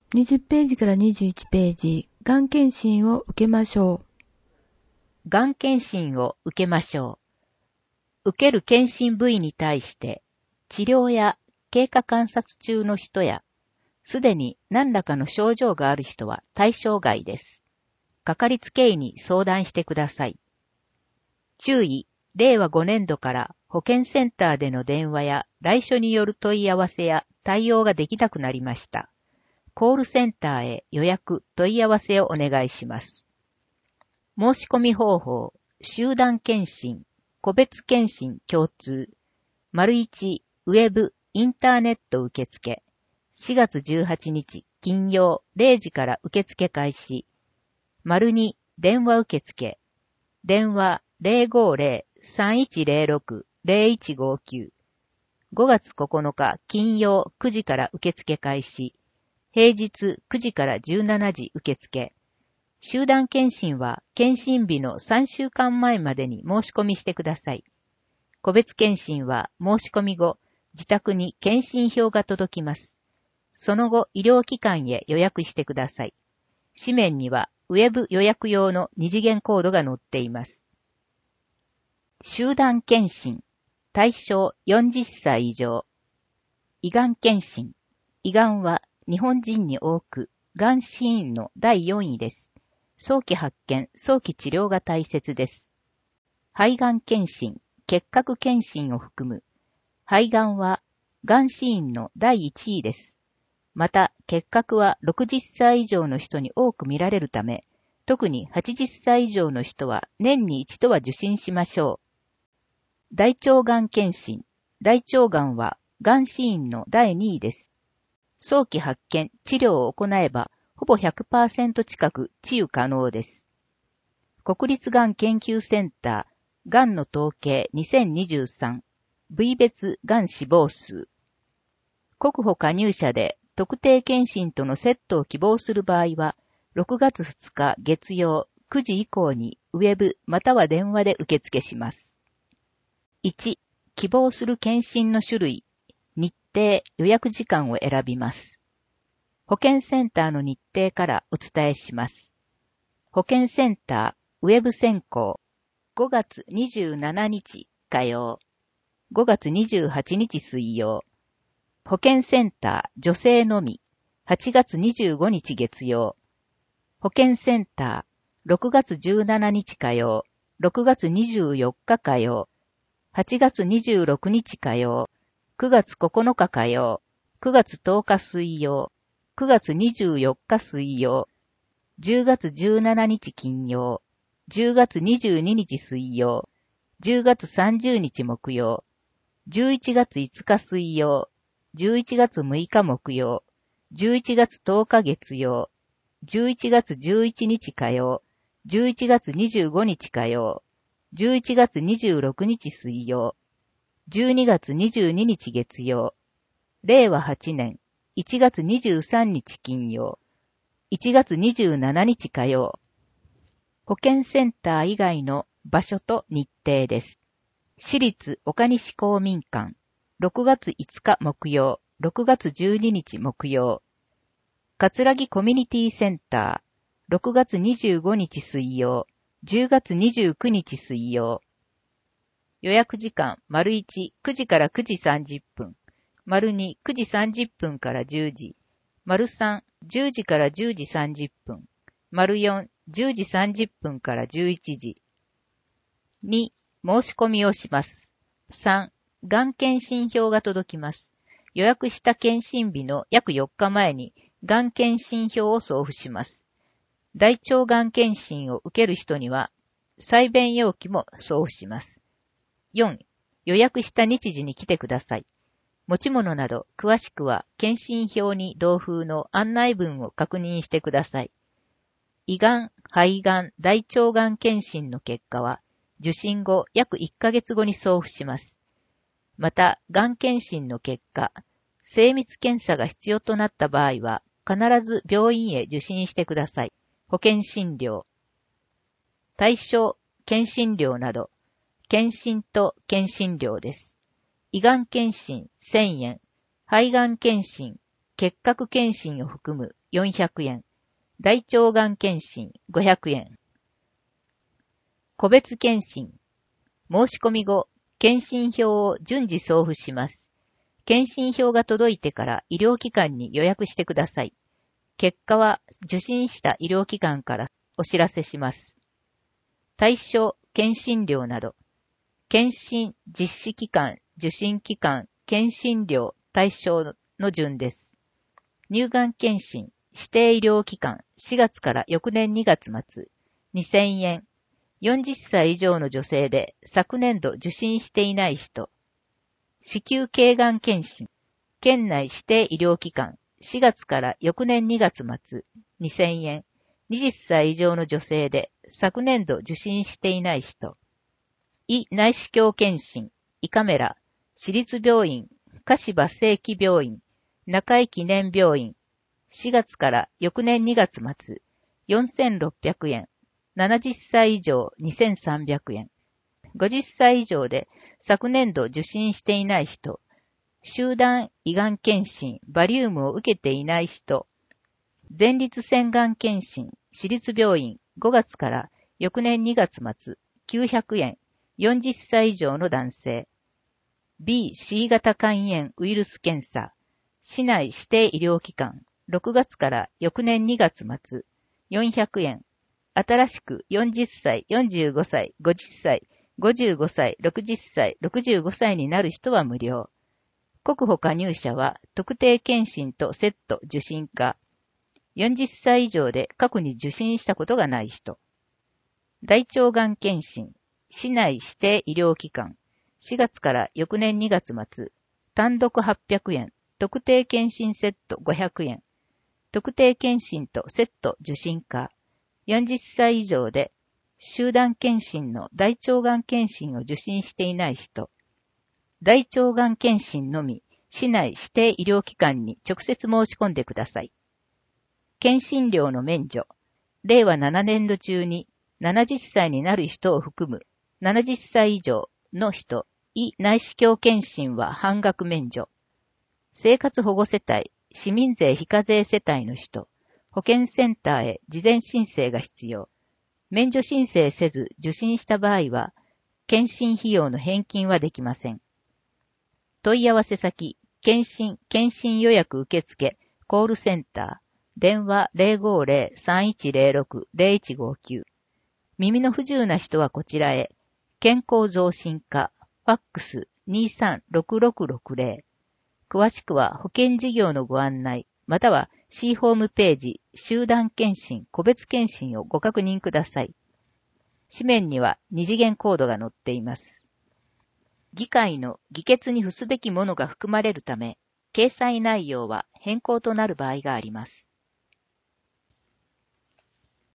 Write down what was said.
20ページから21ページ、がん検診を受けましょう。がん検診を受けましょう。受ける検診部位に対して、治療や経過観察中の人や、すでに何らかの症状がある人は対象外です。かかりつけ医に相談してください。注意、令和5年度から保健センターでの電話や来所による問い合わせや対応ができなくなりました。コールセンターへ予約、問い合わせをお願いします。申し込み方法、集団検診、個別検診共通、1、ウェブ、インターネット受付、4月18日金曜0時から受付開始、2、電話受付、電話 050-3106-0159、5月9日金曜9時から受付開始、平日9時から17時受付。集団検診は検診日の3週間前までに申し込みしてください。個別検診は申し込み後、自宅に検診票が届きます。その後、医療機関へ予約してください。紙面にはウェブ予約用の二次元コードが載っています。集団検診、対象40歳以上。胃がん検診。胃がんは日本人に多く、がん死因の第4位です。早期発見、早期治療が大切です。肺がん検診、結核検診を含む。肺がんは、がん死因の第1位です。また、結核は60歳以上の人に多く見られるため、特に80歳以上の人は年に一度は受診しましょう。大腸がん検診。大腸がんは、がん死因の第2位です。早期発見、治療を行えば、ほぼ 100% 近く治癒可能です。国立がん研究センター、がんの統計2023、部位別がん死亡数。国保加入者で特定検診とのセットを希望する場合は、6月2日月曜9時以降にウェブまたは電話で受付します。1、希望する検診の種類、日程、予約時間を選びます。保健センターの日程からお伝えします。保健センター、ウェブ選考、5月27日火曜、5月28日水曜、保健センター、女性のみ、8月25日月曜、保健センター、6月17日火曜、6月24日火曜、8月26日火曜、9月9日火曜、9月10日水曜、9月24日水曜、10月17日金曜、10月22日水曜、10月30日木曜、11月5日水曜、11月6日木曜、11月10日月曜、11月11日火曜、11月25日火曜、11月26日水曜、12月22日月曜、令和8年1月23日金曜、1月27日火曜。保健センター以外の場所と日程です。私立岡西公民館、6月5日木曜、6月12日木曜。葛城コミュニティセンター、6月25日水曜、10月29日水曜。予約時間、1、9時から9時30分。2、9時30分から10時。3、10時から10時30分。4、10時30分から11時。2、申し込みをします。3、がん検診票が届きます。予約した検診日の約4日前に、がん検診票を送付します。大腸がん検診を受ける人には、採便容器も送付します。4、予約した日時に来てください。持ち物など詳しくは検診票に同封の案内文を確認してください。胃がん、肺がん、大腸がん検診の結果は受診後約1ヶ月後に送付します。また、がん検診の結果、精密検査が必要となった場合は必ず病院へ受診してください。保険診療。対象、検診料など、検診と検診料です。胃がん検診1000円、肺がん検診結核検診を含む400円。大腸がん検診500円。個別検診。申し込み後、検診票を順次送付します。検診票が届いてから医療機関に予約してください。結果は受診した医療機関からお知らせします。対象、検診料など。検診、実施期間、受診期間、検診料、対象の順です。乳がん検診、指定医療機関、4月から翌年2月末、2000円。40歳以上の女性で昨年度受診していない人。子宮頸がん検診、県内指定医療機関、4月から翌年2月末、2000円。20歳以上の女性で昨年度受診していない人。胃内視鏡検診、胃カメラ、私立病院、柏正規病院、中井記念病院、4月から翌年2月末、4600円。70歳以上2300円。50歳以上で昨年度受診していない人。集団胃がん検診、バリウムを受けていない人。前立腺がん検診、私立病院、5月から翌年2月末、900円。40歳以上の男性。B、C 型肝炎ウイルス検査。市内指定医療機関、6月から翌年2月末、400円。新しく40歳、45歳、50歳、55歳、60歳、65歳になる人は無料。国保加入者は特定検診とセット受診可。40歳以上で過去に受診したことがない人。大腸がん検診、市内指定医療機関、4月から翌年2月末、単独800円、特定検診セット500円。特定検診とセット受診可。40歳以上で集団検診の大腸がん検診を受診していない人。大腸がん検診のみ、市内指定医療機関に直接申し込んでください。検診料の免除。令和7年度中に70歳になる人を含む70歳以上の人、胃内視鏡検診は半額免除。生活保護世帯、市民税非課税世帯の人、保健センターへ事前申請が必要。免除申請せず受診した場合は、検診費用の返金はできません。問い合わせ先、検診予約受付、コールセンター、電話 050-3106-0159。耳の不自由な人はこちらへ。健康増進課、ファックス 236660。詳しくは保険事業のご案内、または C ホームページ、集団検診、個別検診をご確認ください。紙面には二次元コードが載っています。議会の議決に付すべきものが含まれるため、掲載内容は変更となる場合があります。